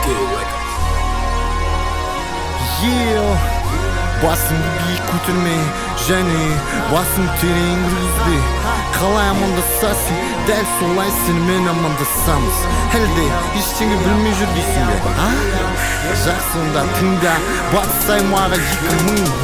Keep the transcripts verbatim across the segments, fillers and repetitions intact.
Yeah, басымды биік көтермей және басым терең кіргізбей қалай амандасасың, дәл солай сенімен амандасамыз. Әлде ештеңе білмей жүр дейсің бе? А? Жақсы, онда тыңда, батыс аймағы екі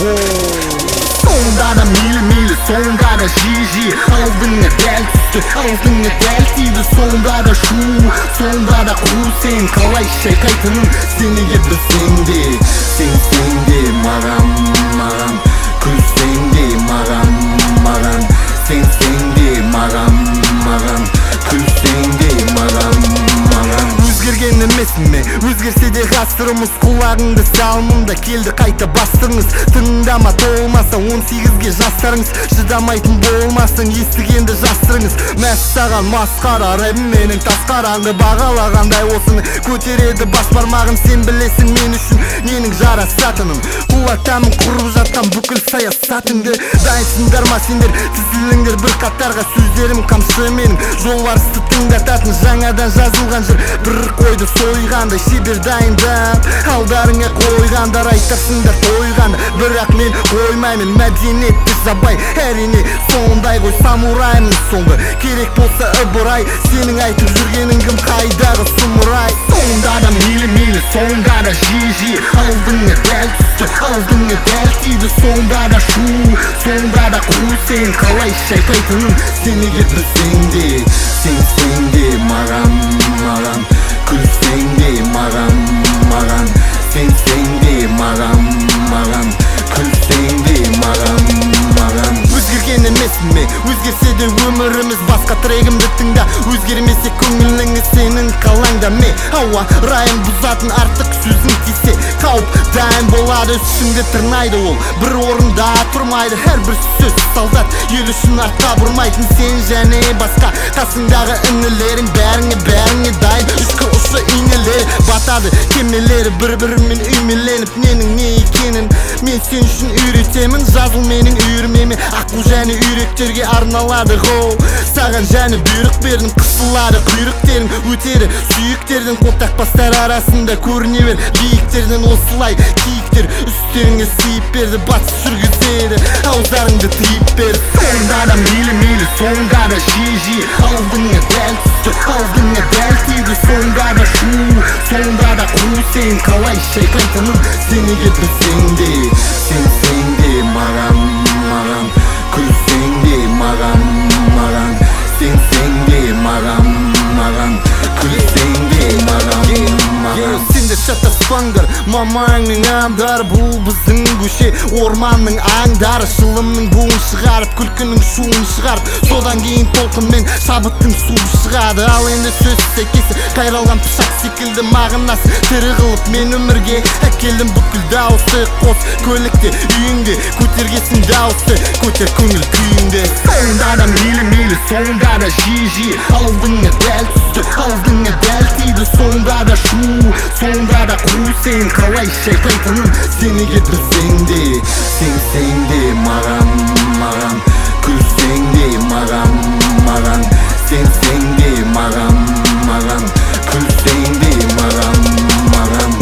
мың. Сонда да мейлі-мейлі, сонда да жи-жи, алдыңа дәл түсті, алдыңа дәл тиді. Сонда да шу, сонда да қу, сен қалай шайқайтынын сен неге білсең де, сен сен де маған, маған күлсең де маған, маған сен сен де маған, маған күлсең де маған, маған. Өзгерген емессің ме? Өзгерсе де ғасырымыз, құлағыңды салмында келді қайта бастырыңыз. Тыңдама, толмаса он сегізге жастарыңыз, шыдамайтын болмасың, естігенді жастырыңыз. Мәссаған масқара рэп менің тасқараңды бағалағандай осыны көтереді бас бармағын. Сен білесің мен үшін ненің жарасатынын, құлатамын құрып жатқан бүкіл саясатыңды. Дайынсыңдар ма сендер, тізіліңдер бір қатарға, сөздерім қамшы менің жолбарысты тыңдататын. Жаңадан жазылған жыр бір қойды сойғандай, шебер дайындап алдарыңа қойғандар. Айтарсыңдар тойғанды, бірақ мен қоймаймын мәдениетті жабай. Әрине сондай ғой, самураймын соңғы, керек болса ыбырай. Сенің айтып жүргенің кім, қайдағы сұмырай? Сонда да мейлі-мейлі, сонда да жи-жи, алдыңа дәл түсті, алдыңа дәл тиді. Сонда да шу, сонда да қу, сен қалай шайқайтынын сен неге білсең де, сен сен де маған, маған күлсең де маған, маған сен сен де маған, маған күлсең де маған, маған. Өзгерген емессің ме? Өзгерсе де өміріміз басқа, трегімді тыңда. Өзгермесе көңіліңі сенің қалаңда ме? Ауа райын бұзатын артық сөзің тисе қауіп дайын болады, үстіңді тырнайды ол, бір орында тұрмайды. Әрбір сөз солдат, ел үшін артқа бұрмайтын. Сен және басқа қасыңдағы інілерің бәріңе бәріңе дайын. Үшкі ұшы инелер батады, кемелері бір-бірімен үймеленіп. Ненің не екенін мен сен үшін үйретемін, жазыл менің үйірмеме. Аққу және үйректерге арналады ғо, саған және бұйрық бердім. Қысылады құйрықтерің, өтері сүйіктерден, қолтақпастар арасында көріне бер биіктерден. Осылай киіктер үстеріңе сыйып берді, батыс жүргізеді, ауздарыңды тыйып бер. Сонда да мейлі-мейлі, сонда да жи-жи, алдыңа дәл түсті, алдыңа дәл тиді. Сонда да шу, сонда да қу, сен қалай шайқайтынын сен неге білсең де, сен сен де маған, маған күлсең де маған, маған сен сен де маған, маған күлсең де маған, маған. Сендер шатаспаңдар, мамаңның аңдары, бұл біздің көше, орманның аңдары. Шылымның буын шығарып, күлкінің шуын шығарып, содан кейін толқынмен шабыттың суы шығады. Ал енді сөз сәйкесі қайралған пышақ секілді мағынасы тірі қылып мен өмірге әкелдім. Бүкіл дауысты қос көлікте, үйіңде көтергесін дауысты, көтер көңіл күйіңде. Сонда да мейлі-мейлі, сонда да жи-жи, алдыңа дәл түсті, алдыңа дәл тиді. Сонда да шу, сонда да қу, сен қалай шайқайтынын сен неге білсең де, сен сен де маған, маған күлсең де маған, маған сен сен де маған, маған күлсең де маған, маған.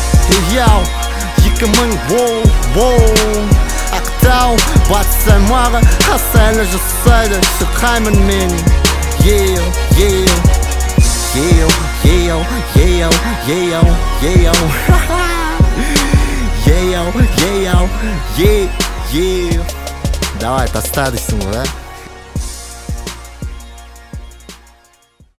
Яу, екі мың, воу, воу, Ақтау, батыс аймағы, аса әлі жасайды, шырқаймын мен. Еу, еу, еу, еу, еу, еу, еу, еу, еу, еу, еу. Давай, тастадысың ғой, да?